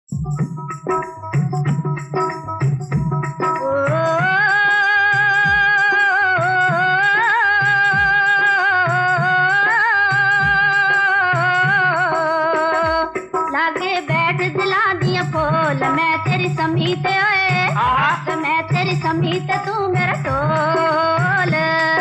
लागे बैठ दिला दिया फूल मैं तेरी समीत ओए मैं तेरी समीत तू मेरा ढोल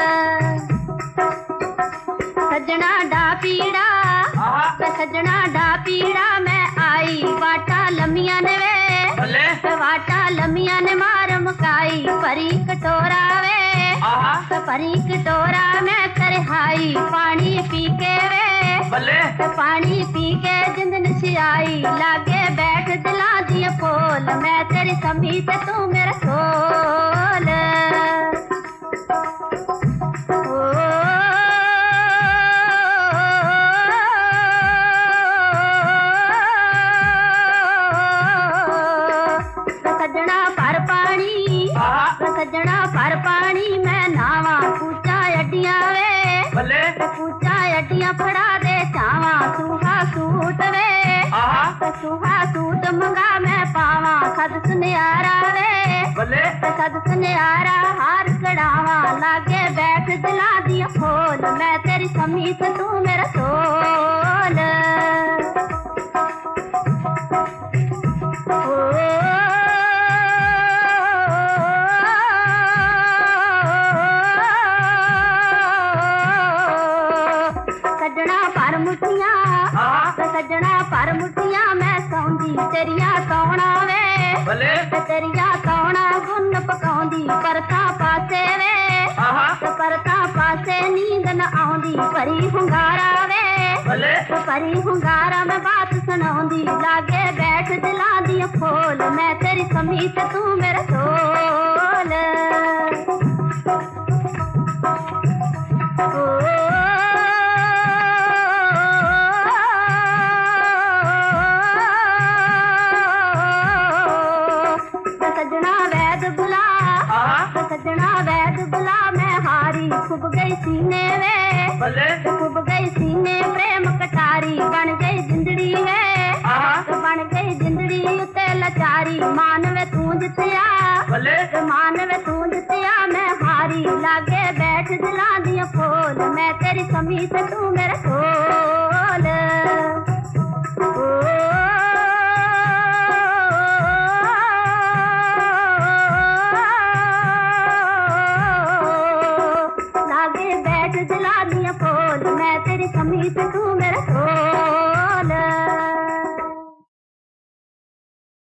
सजना डा पीड़ा सजना डा पीड़ा मैं आई वाटा लमिया ने वे वाटा लमिया ने मार मुकाई परी कटोरा वे परी कटोरा मैं करे हाई पानी पी के वे पानी पी के जिंदन सियाई लागे बैठ दिला दिया फूल मैं तेरी समीत तू मेरा ढोल सजना पर पानी मैं नावा पूछा अड्डियां वे पूछा अड्डियां फड़ा दे चावा सूहा सूट वे सूहा सूट मंगा मैं पावा सद सुनियारा वे सद सुनियारा हार कड़ावा लागे बैठ दिला दिया फूल मैं तेरी समीत तू मेरा ढोल सजना पर मुठिया मैं सौंदी तेरिया सौना वे तेरिया सौना गुन पकाउंदी परता पासे वे परता पासे नींद न आउंदी परी हुंगारा वे परी हुंगारा मैं बात सुनाउंदी लागे बैठ दिला दिया फूल मैं तेरी समीत तू मेरा ढोल सजना वैद बुला मैं हारी खुब गई सीने वे खुब गई सीने प्रेम कटारी बन गई जिंदड़ी वे बन गई जिंदड़ी उते लाचारी मान वे तू जितया मान वे तू जितया मैं हारी लागे बैठ दिला दिया फूल मैं तेरी समीत तू मेरा ढोल दिला दिया फूल मैं तेरी समीत